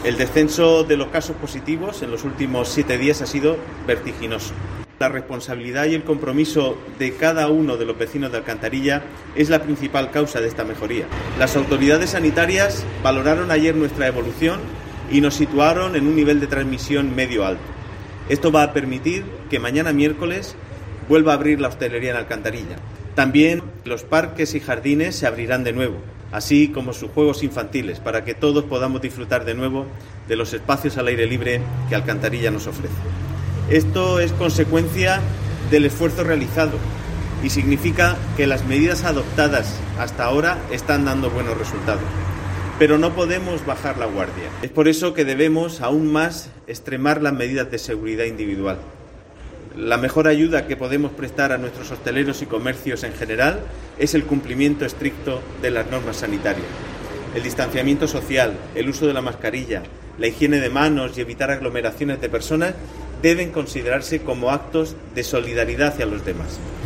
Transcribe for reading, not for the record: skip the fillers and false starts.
El descenso de los casos positivos en los últimos 7 días ha sido vertiginoso. La responsabilidad y el compromiso de cada uno de los vecinos de Alcantarilla es la principal causa de esta mejoría. Las autoridades sanitarias valoraron ayer nuestra evolución y nos situaron en un nivel de transmisión medio-alto. Esto va a permitir que mañana miércoles vuelva a abrir la hostelería en Alcantarilla. También los parques y jardines se abrirán de nuevo, así como sus juegos infantiles, para que todos podamos disfrutar de nuevo de los espacios al aire libre que Alcantarilla nos ofrece. Esto es consecuencia del esfuerzo realizado y significa que las medidas adoptadas hasta ahora están dando buenos resultados. Pero no podemos bajar la guardia. Es por eso que debemos aún más extremar las medidas de seguridad individual. La mejor ayuda que podemos prestar a nuestros hosteleros y comercios en general es el cumplimiento estricto de las normas sanitarias. El distanciamiento social, el uso de la mascarilla, la higiene de manos y evitar aglomeraciones de personas deben considerarse como actos de solidaridad hacia los demás.